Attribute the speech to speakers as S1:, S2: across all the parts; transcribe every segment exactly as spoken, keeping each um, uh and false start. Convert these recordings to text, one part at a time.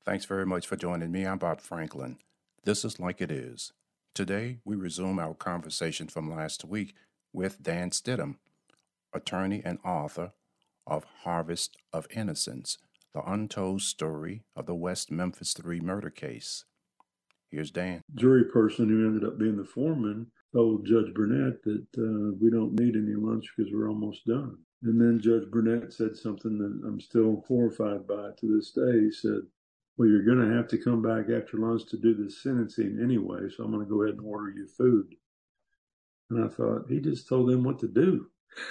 S1: Thanks very much for joining me. I'm Bob Franklin. This is Like It Is. Today, we resume our conversation from last week with Dan Stidham, attorney and author of Harvest of Innocence, the untold story of the West Memphis Three murder case. Here's Dan.
S2: Jury person who ended up being the foreman told Judge Burnett that uh, we don't need any lunch because we're almost done. And then Judge Burnett said something that I'm still horrified by to this day. He said, well, you're going to have to come back after lunch to do the sentencing anyway, so I'm going to go ahead and order you food. And I thought, he just told them what to do.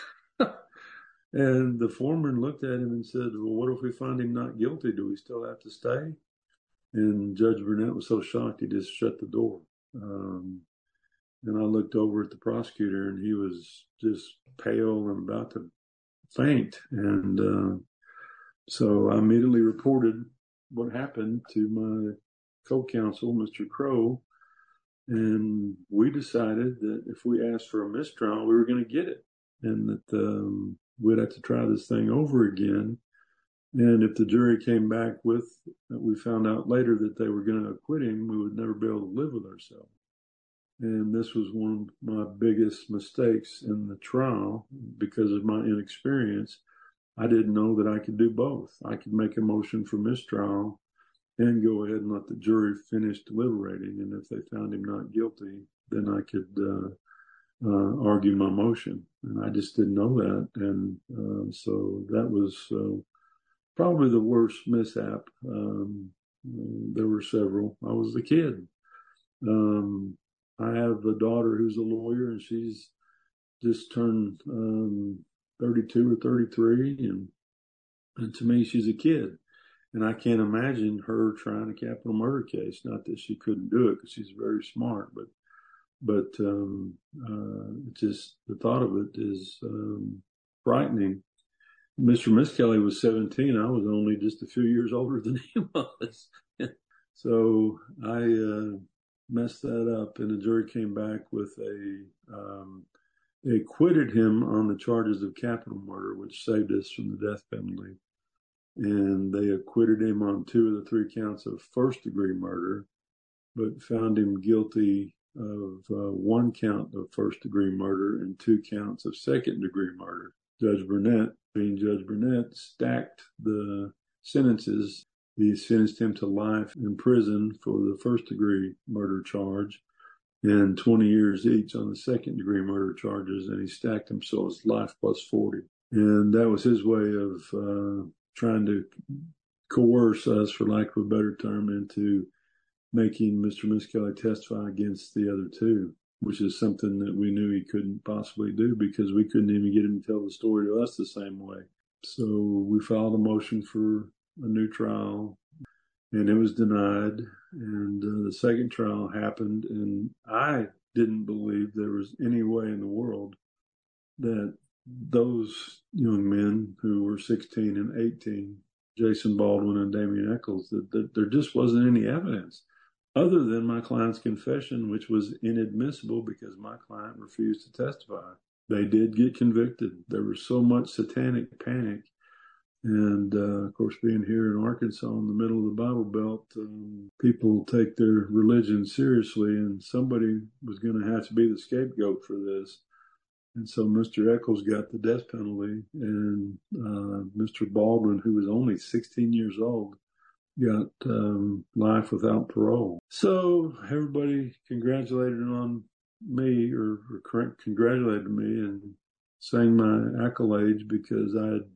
S2: And the foreman looked at him and said, well, what if we find him not guilty? Do we still have to stay? And Judge Burnett was so shocked, he just shut the door. Um, and I looked over at the prosecutor, and he was just pale and about to faint. And uh, so I immediately reported what happened to my co-counsel, Mister Crow, and we decided that if we asked for a mistrial, we were going to get it, and that um, we'd have to try this thing over again. And if the jury came back with, we found out later that they were going to acquit him, we would never be able to live with ourselves. And this was one of my biggest mistakes in the trial because of my inexperience. I didn't know that I could do both. I could make a motion for mistrial and go ahead and let the jury finish deliberating. And if they found him not guilty, then I could uh, uh, argue my motion. And I just didn't know that. And uh, so that was uh, probably the worst mishap. Um, there were several. I was a kid. Um, I have a daughter who's a lawyer, and she's just turned um, thirty-two or thirty-three, and, and to me, she's a kid. And I can't imagine her trying a capital murder case. Not that she couldn't do it, because she's very smart, but but um, uh, just the thought of it is um, frightening. Mister Miskelly was seventeen. I was only just a few years older than he was. So I uh, messed that up, and the jury came back with a, um, they acquitted him on the charges of capital murder, which saved us from the death penalty. And they acquitted him on two of the three counts of first degree murder, but found him guilty of uh, one count of first degree murder and two counts of second degree murder. Judge Burnett, being Judge Burnett, stacked the sentences. He sentenced him to life in prison for the first degree murder charge and twenty years each on the second degree murder charges. And he stacked them so it's life plus forty. And that was his way of uh, trying to coerce us, for lack of a better term, into making Mister Miskelly testify against the other two, which is something that we knew he couldn't possibly do because we couldn't even get him to tell the story to us the same way. So we filed a motion for a new trial, and it was denied. And uh, the second trial happened, and I didn't believe there was any way in the world that those young men who were sixteen and eighteen, Jason Baldwin and Damien Echols, that, that there just wasn't any evidence other than my client's confession, which was inadmissible because my client refused to testify. They did get convicted. There was so much satanic panic. And, uh, of course, being here in Arkansas in the middle of the Bible Belt, um, people take their religion seriously, and somebody was going to have to be the scapegoat for this. And so Mister Echols got the death penalty, and uh, Mister Baldwin, who was only sixteen years old, got um, life without parole. So everybody congratulated on me, or, or congratulated me, and sang my accolades because I had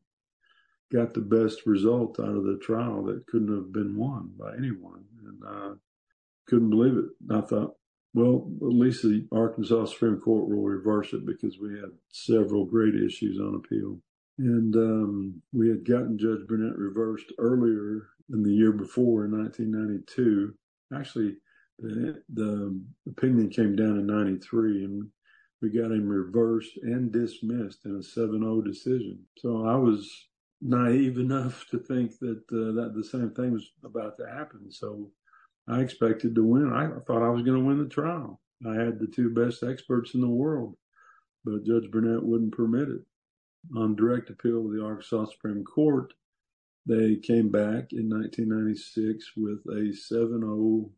S2: got the best result out of the trial that couldn't have been won by anyone. And I couldn't believe it. I thought, well, at least the Arkansas Supreme Court will reverse it because we had several great issues on appeal. And um, we had gotten Judge Burnett reversed earlier in the year before in nineteen ninety-two. Actually, the, the opinion came down in ninety-three, and we got him reversed and dismissed in a seven oh decision. So I was naive enough to think that uh, that the same thing was about to happen. So I expected to win. I thought I was going to win the trial. I had the two best experts in the world, but Judge Burnett wouldn't permit it. On direct appeal to the Arkansas Supreme Court, they came back in nineteen ninety-six with a seven oh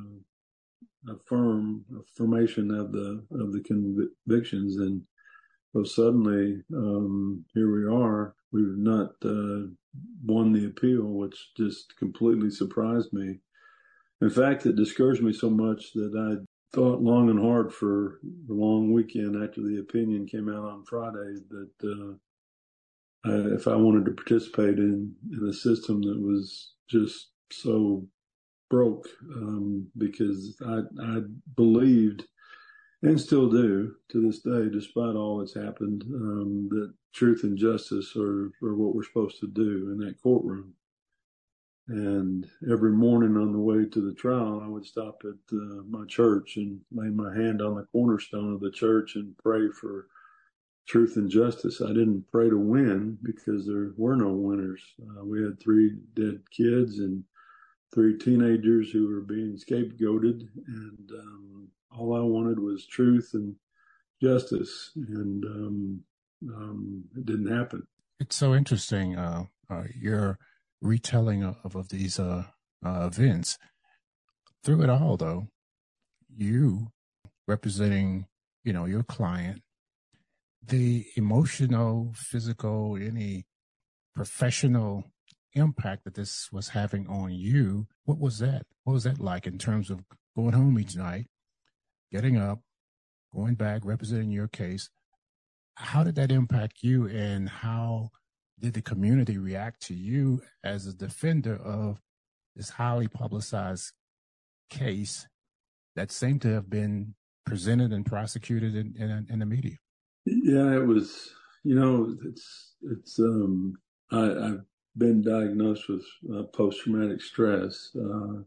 S2: uh, affirm affirmation of the of the convictions, and so suddenly um, here we are. We've not uh, won the appeal, which just completely surprised me. In fact, it discouraged me so much that I thought long and hard for the long weekend after the opinion came out on Friday that uh, I, if I wanted to participate in, in a system that was just so broke, um, because I, I believed and still do to this day, despite all that's happened, um, that truth and justice are, are what we're supposed to do in that courtroom. And every morning on the way to the trial, I would stop at uh, my church and lay my hand on the cornerstone of the church and pray for truth and justice. I didn't pray to win because there were no winners. Uh, we had three dead kids and three teenagers who were being scapegoated, and um, all I wanted was truth and justice, and um, um, it didn't happen.
S1: It's so interesting, uh, uh, your retelling of, of these uh, uh, events. Through it all, though, you representing, you know, your client, the emotional, physical, any professional impact that this was having on you, what was that? What was that like in terms of going home each night, getting up, going back, representing your case? How did that impact you, and how did the community react to you as a defender of this highly publicized case that seemed to have been presented and prosecuted in, in, in the media?
S2: Yeah, it was, you know, it's, it's, um, I, I've been diagnosed with uh, post-traumatic stress, uh,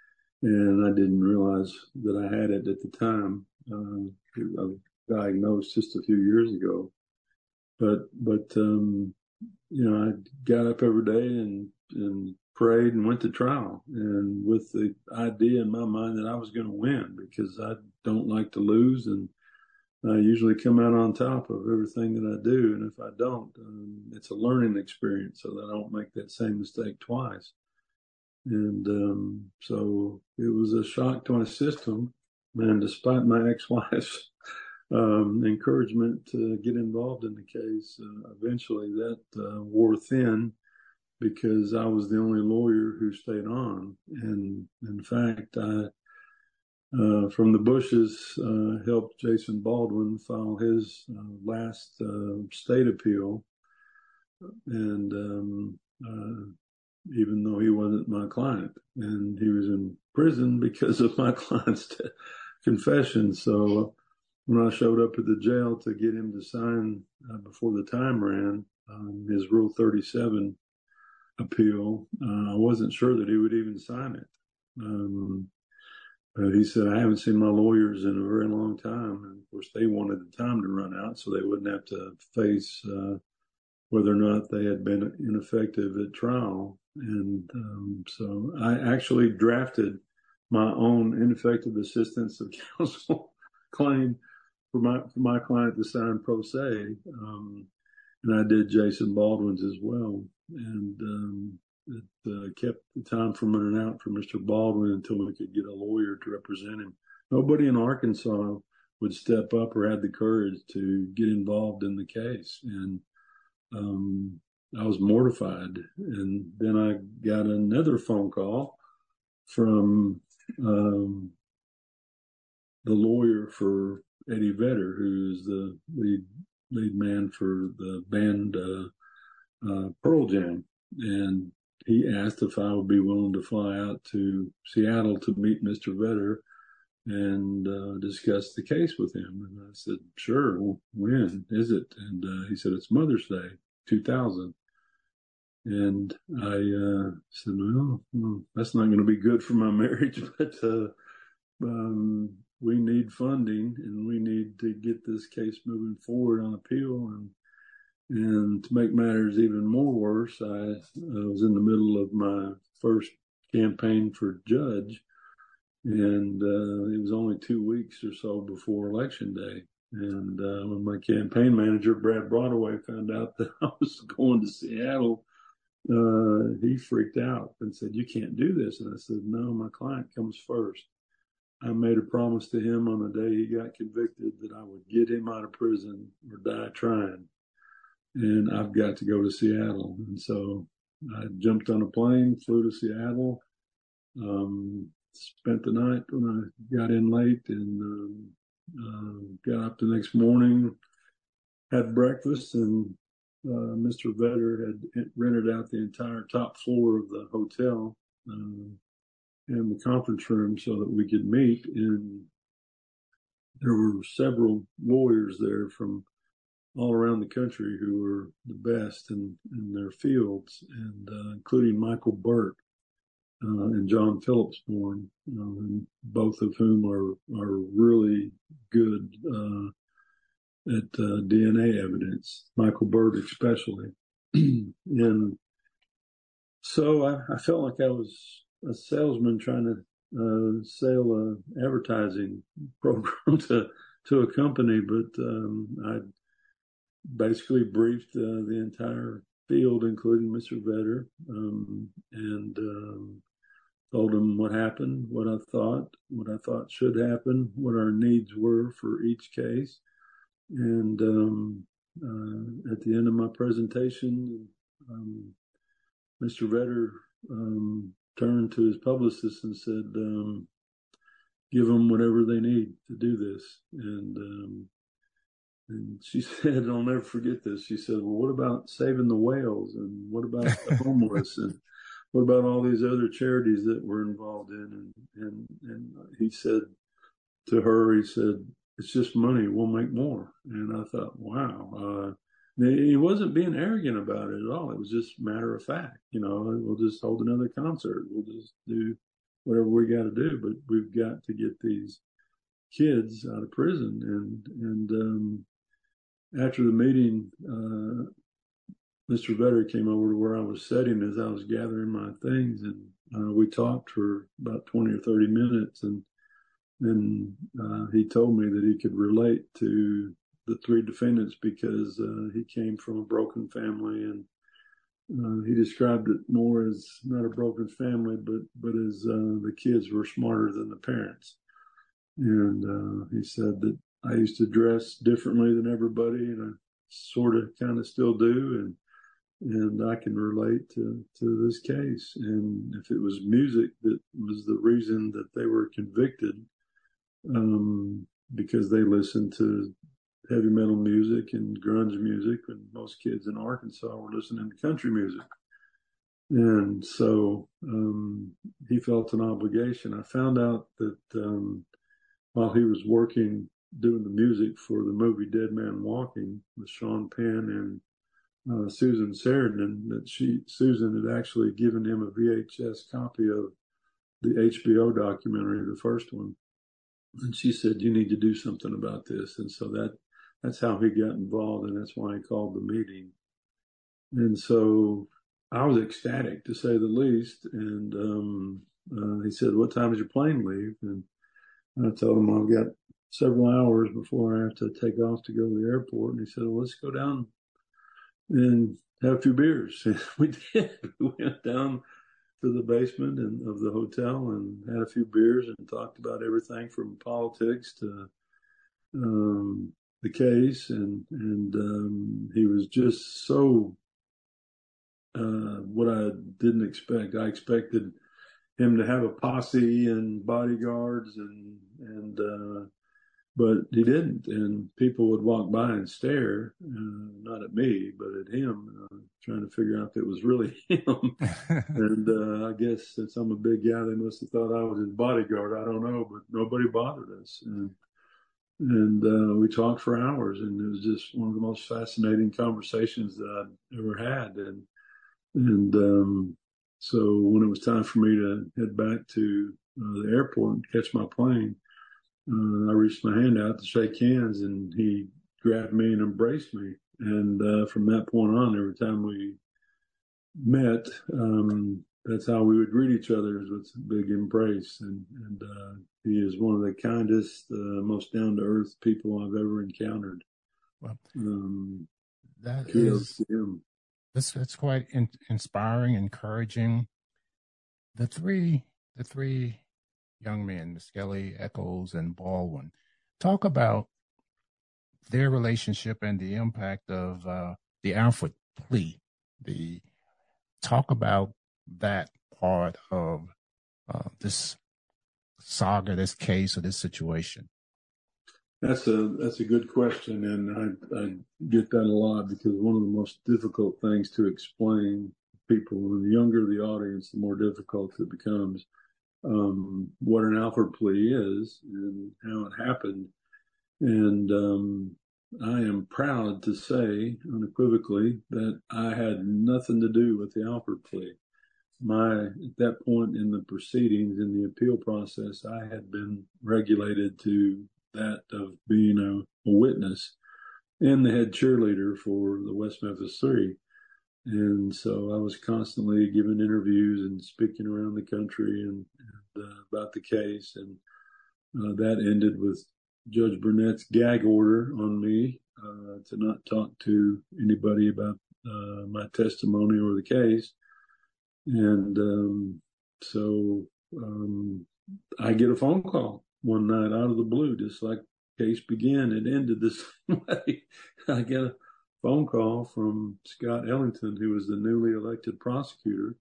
S2: and I didn't realize that I had it at the time. Uh, I was diagnosed just a few years ago, but, but, um, you know, I got up every day and, and prayed and went to trial, and with the idea in my mind that I was going to win, because I don't like to lose, and I usually come out on top of everything that I do. And if I don't, um, it's a learning experience so that I don't make that same mistake twice. And um, so it was a shock to my system. And despite my ex-wife's um, encouragement to get involved in the case, uh, eventually that uh, wore thin, because I was the only lawyer who stayed on. And in fact, I Uh, from the Bushes, uh, helped Jason Baldwin file his uh, last uh, state appeal. And um, uh, even though he wasn't my client, and he was in prison because of my client's t- confession. So when I showed up at the jail to get him to sign uh, before the time ran, um, his Rule thirty-seven appeal, uh, I wasn't sure that he would even sign it. Um, Uh, he said, I haven't seen my lawyers in a very long time. And of course, they wanted the time to run out so they wouldn't have to face uh, whether or not they had been ineffective at trial. And um, so I actually drafted my own ineffective assistance of counsel claim for my for my client to sign pro se. Um, and I did Jason Baldwin's as well. And um, it uh, kept the time from running out for Mister Baldwin until we could get a lawyer to represent him. Nobody in Arkansas would step up or had the courage to get involved in the case. And um, I was mortified. And then I got another phone call from um, the lawyer for Eddie Vedder, who's the lead lead man for the band uh, uh, Pearl Jam. And he asked if I would be willing to fly out to Seattle to meet Mister Vedder and uh, discuss the case with him. And I said, sure. Well, when is it? And uh, he said, it's Mother's Day, two thousand. And I uh, said, well, well, that's not going to be good for my marriage, but uh, um, we need funding and we need to get this case moving forward on appeal. And And to make matters even more worse, I, I was in the middle of my first campaign for judge, and uh, it was only two weeks or so before Election Day. And uh, when my campaign manager, Brad Broadway, found out that I was going to Seattle uh, he freaked out and said, "You can't do this." And I said, "No, my client comes first. I made a promise to him on the day he got convicted that I would get him out of prison or die trying. And I've got to go to Seattle." And so I jumped on a plane, flew to Seattle, um, spent the night when I got in late, and um, uh, got up the next morning, had breakfast, and uh, Mister Vetter had rented out the entire top floor of the hotel uh, and the conference room so that we could meet. And there were several lawyers there from all around the country who were the best in, in their fields, and uh, including Michael Burt uh, and John Phillipsborn, um, both of whom are are really good uh, at uh, D N A evidence. Michael Burt especially, and so I, I felt like I was a salesman trying to uh, sell an advertising program to to a company, but um, I basically briefed uh, the entire field, including Mister Vetter, um, and um, told him what happened, what I thought, what I thought should happen, what our needs were for each case. And um, uh, at the end of my presentation, um, Mister Vetter um, turned to his publicist and said, um, "Give them whatever they need to do this." And um, and she said, I'll never forget this. She said, "Well, what about saving the whales? And what about the homeless? And what about all these other charities that we're involved in?" And, and, and he said to her, he said, "It's just money. We'll make more." And I thought, wow. Uh, he wasn't being arrogant about it at all. It was just matter of fact. You know, we'll just hold another concert. We'll just do whatever we got to do. But we've got to get these kids out of prison. And, and, um, after the meeting, uh, Mister Vetter came over to where I was sitting as I was gathering my things, and uh, we talked for about twenty or thirty minutes. And then uh, he told me that he could relate to the three defendants because uh, he came from a broken family, and uh, he described it more as not a broken family, but but as uh, the kids were smarter than the parents. And uh, he said that I used to dress differently than everybody, and I sort of kind of still do, and and I can relate to, to this case. And if it was music that was the reason that they were convicted, um, because they listened to heavy metal music and grunge music, and most kids in Arkansas were listening to country music. And so um, he felt an obligation. I found out that um, while he was working doing the music for the movie Dead Man Walking with Sean Penn and uh, Susan Sarandon, that she Susan had actually given him a V H S copy of the H B O documentary, the first one, and she said, "You need to do something about this." And so that that's how he got involved, and that's why he called the meeting. And so I was ecstatic, to say the least. And um, uh, he said, "What time does your plane leave?" And I told him, "I've got several hours before I have to take off to go to the airport." And he said, "Well, let's go down and have a few beers." And we did. We went down to the basement and, of the hotel, and had a few beers and talked about everything from politics to um, the case. And, and um, he was just so uh, what I didn't expect. I expected him to have a posse and bodyguards, and and uh, but he didn't. And people would walk by and stare, uh, not at me, but at him, uh, trying to figure out if it was really him. And uh, I guess since I'm a big guy, they must have thought I was his bodyguard. I don't know, but nobody bothered us. And, and uh, we talked for hours, and it was just one of the most fascinating conversations that I'd ever had. And and um, so when it was time for me to head back to uh, the airport and catch my plane, uh, I reached my hand out to shake hands, and he grabbed me and embraced me. And uh, from that point on, every time we met, um, that's how we would greet each other, is with a big embrace. And, and uh, he is one of the kindest, uh, most down-to-earth people I've ever encountered.
S3: Well,
S2: Um,
S3: that
S2: kudos
S3: is
S2: to him.
S1: This it's quite in, inspiring, encouraging. The three, the three young men, Skelly, Echols, and Baldwin, talk about their relationship and the impact of uh, the Alford plea. The talk about that part of uh, this saga, this case, or this situation.
S2: That's a that's a good question, and I, I get that a lot because one of the most difficult things to explain to people, and the younger the audience, the more difficult it becomes, um, what an Alford plea is and how it happened. And um, I am proud to say unequivocally that I had nothing to do with the Alford plea. My at that point in the proceedings in the appeal process, I had been regulated to that of being a, a witness and the head cheerleader for the West Memphis Three. And so I was constantly giving interviews and speaking around the country and, and uh, about the case. And uh, that ended with Judge Burnett's gag order on me uh, to not talk to anybody about uh, my testimony or the case. And um, so um, I get a phone call one night out of the blue, just like the case began. It ended this way. I get a phone call from Scott Ellington, who was the newly elected prosecutor.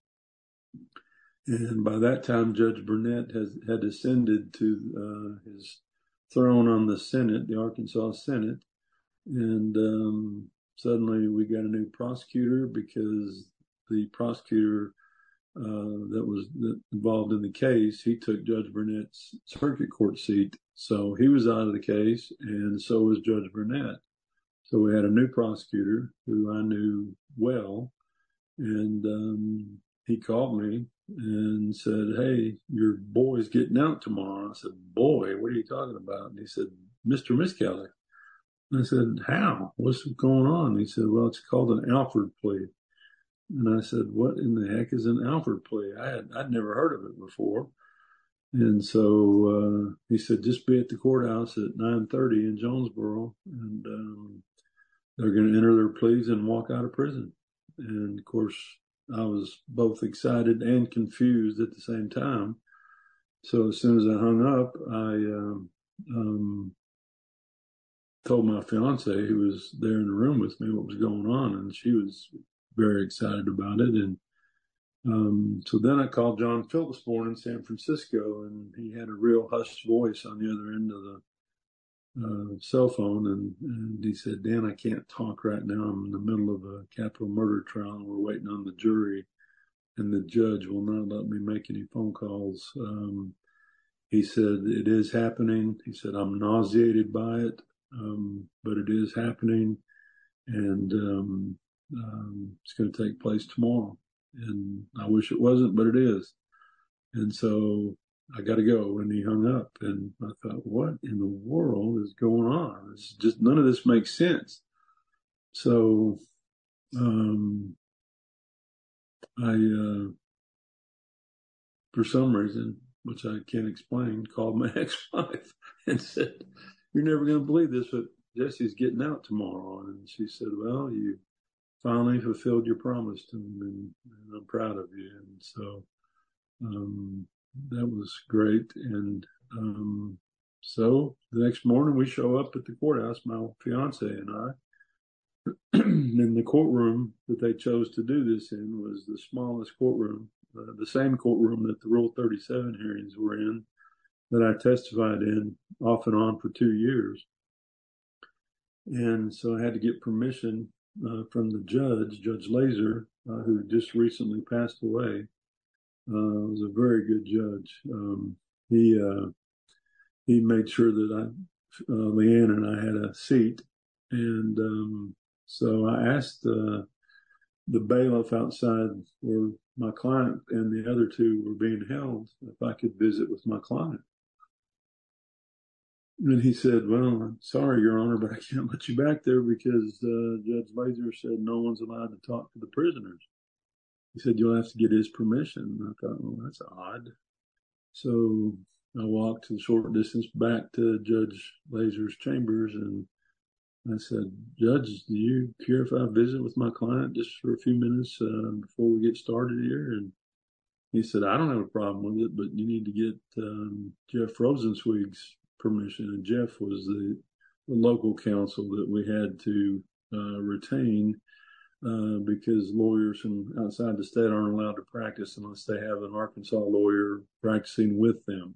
S2: And by that time, Judge Burnett has, had ascended to uh, his throne on the Senate, the Arkansas Senate. And um, suddenly we got a new prosecutor because the prosecutor Uh, that was involved in the case, he took Judge Burnett's circuit court seat. So he was out of the case, and so was Judge Burnett. So we had a new prosecutor who I knew well, and um, he called me and said, "Hey, your boy's getting out tomorrow." I said, "Boy, what are you talking about?" And he said, "Mister Miskelly." And I said, "How? What's going on?" And he said, "Well, it's called an Alford plea." And I said, "What in the heck is an Alford plea?" I had I'd never heard of it before. And so uh, he said, "Just be at the courthouse at nine thirty in Jonesboro, and um, they're going to enter their pleas and walk out of prison." And of course, I was both excited and confused at the same time. So as soon as I hung up, I um, um, told my fiance, who was there in the room with me, what was going on, and she was very excited about it. And Um, so then I called John Philipsborn in San Francisco, and he had a real hushed voice on the other end of the uh, cell phone. And, and he said, "Dan, I can't talk right now. I'm in the middle of a capital murder trial, and we're waiting on the jury, and the judge will not let me make any phone calls." Um, he said, "It is happening." He said, "I'm nauseated by it, um, but it is happening, and um, um, it's going to take place tomorrow. And I wish it wasn't, but it is." And so I got to go. And he hung up. And I thought, what in the world is going on? It's just none of this makes sense. So um, I, uh, for some reason, which I can't explain, called my ex-wife and said, "You're never going to believe this, but Jesse's getting out tomorrow." And she said, "Well, you finally fulfilled your promise to him, and, and I'm proud of you." And so um, that was great. And um, so the next morning we show up at the courthouse, my fiance and I. And the courtroom that they chose to do this in was the smallest courtroom, uh, the same courtroom that the Rule thirty-seven hearings were in, that I testified in off and on for two years. And so I had to get permission uh, from the judge, Judge Laser, uh, who just recently passed away. Uh, was a very good judge. Um, he uh, he made sure that I, uh, Leanne and I had a seat, and um, so I asked uh, the bailiff outside where my client and the other two were being held if I could visit with my client. And he said, "Well, I'm sorry, Your Honor, but I can't let you back there because uh, Judge Laser said no one's allowed to talk to the prisoners." He said, "You'll have to get his permission." And I thought, well, that's odd. So I walked a short distance back to Judge Laser's chambers, and I said, Judge, do you care if I visit with my client just for a few minutes uh, before we get started here? And he said, I don't have a problem with it, but you need to get um, Jeff Rosenzweig's permission. And Jeff was the, the local counsel that we had to uh, retain uh, because lawyers from outside the state aren't allowed to practice unless they have an Arkansas lawyer practicing with them.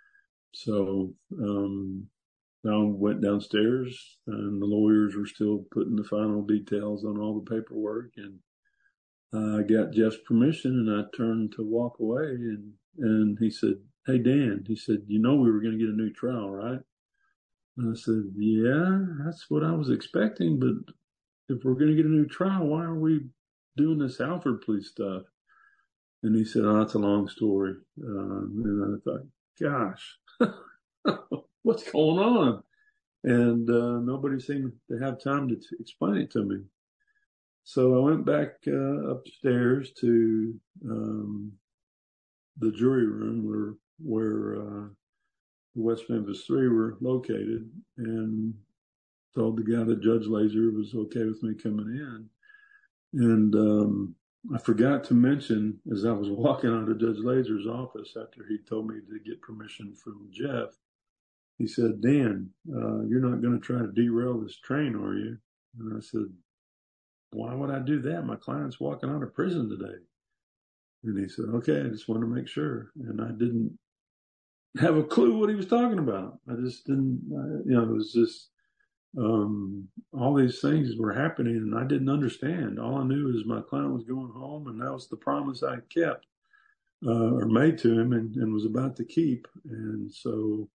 S2: So um, I went downstairs, and the lawyers were still putting the final details on all the paperwork. And I got Jeff's permission, and I turned to walk away. And, and he said, Hey, Dan, he said, you know, we were going to get a new trial, right? And I said, yeah, that's what I was expecting. But if we're going to get a new trial, why are we doing this Alford police stuff? And he said, oh, that's a long story. Um, and I thought, gosh, what's going on? And uh, nobody seemed to have time to t- explain it to me. So I went back uh, upstairs to um, the jury room where where uh, the West Memphis Three were located, and told the guy that Judge Laser was okay with me coming in. And um, I forgot to mention, as I was walking out of Judge Laser's office after he told me to get permission from Jeff, he said, Dan, uh, you're not going to try to derail this train, are you? And I said, why would I do that? My client's walking out of prison today. And he said, okay, I just wanted to make sure. And I didn't have a clue what he was talking about. I just didn't, uh, you know, it was just um, all these things were happening and I didn't understand. All I knew is my client was going home, and that was the promise I kept uh, or made to him and, and was about to keep. And so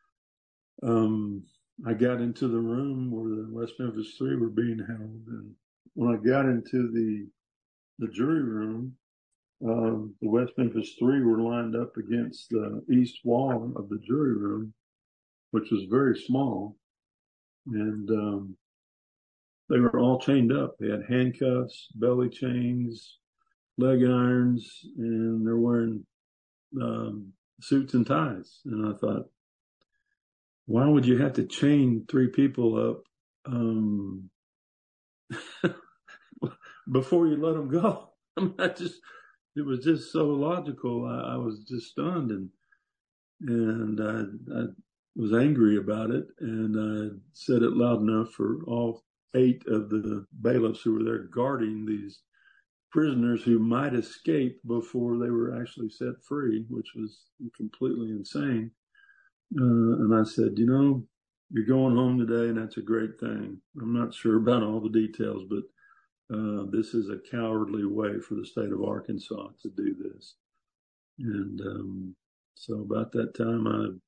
S2: um, I got into the room where the West Memphis Three were being held. And when I got into the the jury room, um, the West Memphis Three were lined up against the east wall of the jury room, which was very small. And um, they were all chained up. They had handcuffs, belly chains, leg irons, and they're wearing um, suits and ties. And I thought, why would you have to chain three people up um, before you let them go? I mean, I just, it was just so logical. I, I was just stunned, and and I, I was angry about it, and I said it loud enough for all eight of the bailiffs who were there guarding these prisoners who might escape before they were actually set free, which was completely insane. Uh, and I said, you know, you're going home today, and that's a great thing. I'm not sure about all the details, but uh, this is a cowardly way for the state of Arkansas to do this. And um, so about that time,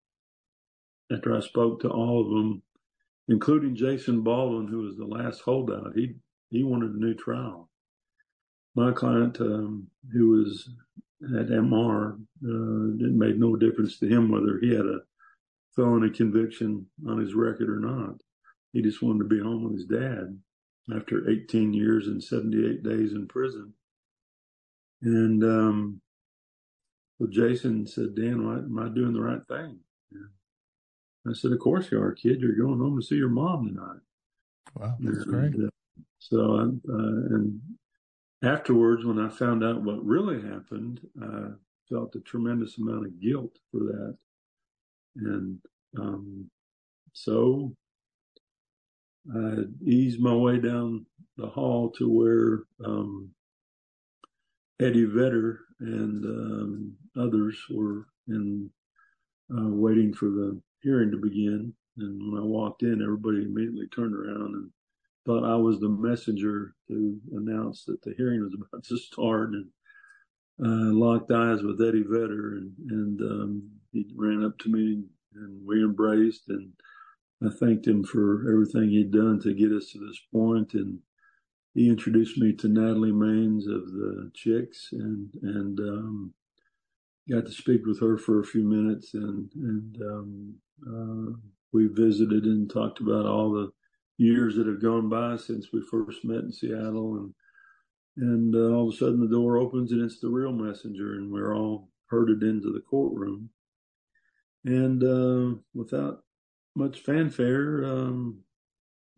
S2: I, after I spoke to all of them, including Jason Baldwin, who was the last holdout, he he wanted a new trial. My client, um, who was at M R, uh, it made no difference to him whether he had a felony conviction on his record or not. He just wanted to be home with his dad after eighteen years and seventy-eight days in prison. And um, well, Jason said, Dan, am I doing the right thing? I said, of course you are, kid. You're going home to see your mom tonight.
S1: Wow, that's great.
S2: And, uh, so, I, uh, and afterwards, when I found out what really happened, I felt a tremendous amount of guilt for that. And um, so I eased my way down the hall to where um, Eddie Vedder and um, others were in, uh, waiting for the hearing to begin. And when I walked in, everybody immediately turned around and thought I was the messenger to announce that the hearing was about to start. And uh, locked eyes with Eddie Vedder, and, and um, he ran up to me and we embraced. And I thanked him for everything he'd done to get us to this point. And he introduced me to Natalie Maines of the Chicks, and and um, got to speak with her for a few minutes. And and um, uh, we visited and talked about all the years that have gone by since we first met in Seattle. And and uh, all of a sudden the door opens and it's the real messenger, and we're all herded into the courtroom. And uh, without much fanfare, um,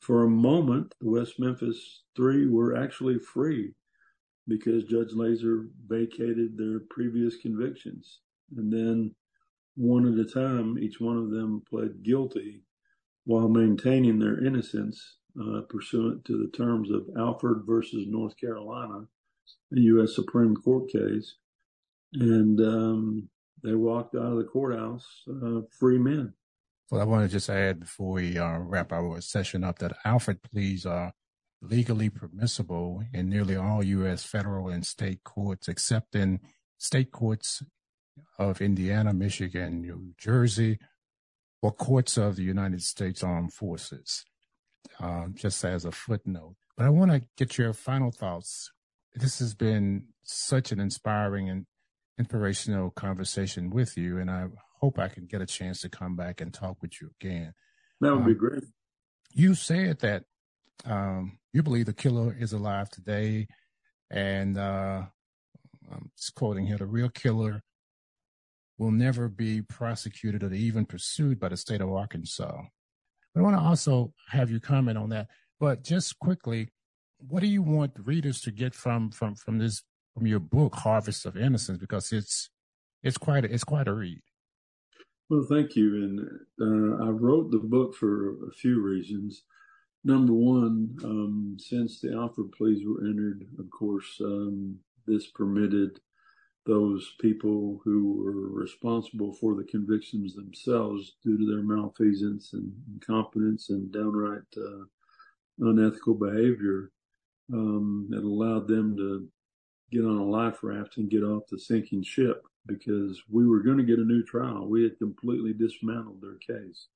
S2: for a moment, the West Memphis Three were actually free because Judge Laser vacated their previous convictions. And then one at a time, each one of them pled guilty while maintaining their innocence uh, pursuant to the terms of Alford versus North Carolina, a U S Supreme Court case. And um, they walked out of the courthouse uh, free men.
S3: Well, I want to just add before we uh, wrap our session up that Alford pleas are legally permissible in nearly all U S federal and state courts, except in state courts of Indiana, Michigan, New Jersey, or courts of the United States Armed Forces, um, just as a footnote. But I want to get your final thoughts. This has been such an inspiring and inspirational conversation with you, and I hope I can get a chance to come back and talk with you again.
S2: That would
S3: um,
S2: be great.
S3: You said that um, you believe the killer is alive today, and uh, I'm just quoting here, the real killer will never be prosecuted or even pursued by the state of Arkansas. But I want to also have you comment on that. But just quickly, what do you want readers to get from from from this from your book, Harvest of Innocence? Because it's it's quite a, it's quite a read.
S2: Well, thank you. And uh, I wrote the book for a few reasons. Number one, um, since the Alford pleas were entered, of course, um, this permitted those people who were responsible for the convictions themselves due to their malfeasance and incompetence and downright uh, unethical behavior. Um, it allowed them to get on a life raft and get off the sinking ship because we were going to get a new trial. We had completely dismantled their case.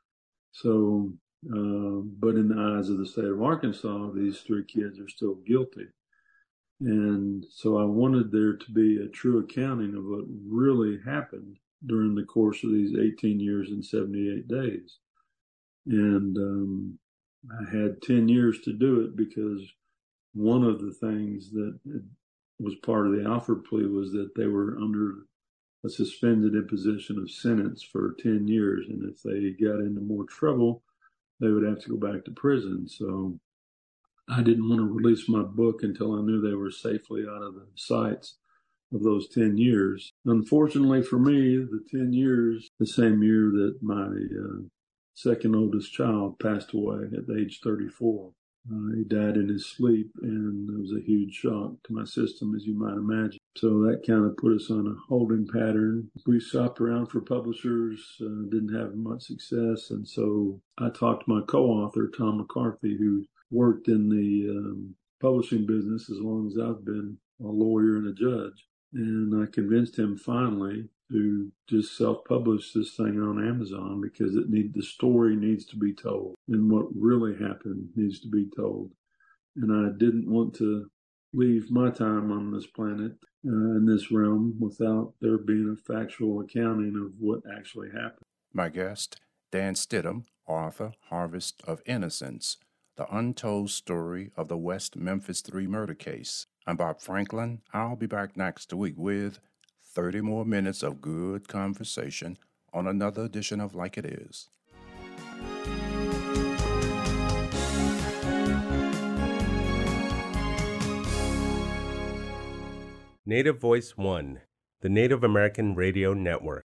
S2: So, uh, but in the eyes of the state of Arkansas, these three kids are still guilty. And so I wanted there to be a true accounting of what really happened during the course of these eighteen years and seventy-eight days. And um, I had ten years to do it because one of the things that was part of the Alford plea was that they were under a suspended imposition of sentence for ten years. And if they got into more trouble, they would have to go back to prison. So I didn't want to release my book until I knew they were safely out of the sights of those ten years. Unfortunately for me, the ten years, the same year that my uh, second oldest child passed away at age thirty-four. Uh, he died in his sleep, and it was a huge shock to my system, as you might imagine. So that kind of put us on a holding pattern. We shopped around for publishers, uh, didn't have much success, and so I talked to my co-author, Tom McCarthy, who worked in the um, publishing business as long as I've been a lawyer and a judge. And I convinced him finally to just self-publish this thing on Amazon because it need the story needs to be told and what really happened needs to be told. And I didn't want to leave my time on this planet uh, in this realm without there being a factual accounting of what actually happened.
S1: My guest, Dan Stidham, author, Harvest of Innocence, The Untold Story of the West Memphis Three Murder Case. I'm Bob Franklin. I'll be back next week with thirty more minutes of good conversation on another edition of Like It Is.
S4: Native Voice One, the Native American Radio Network.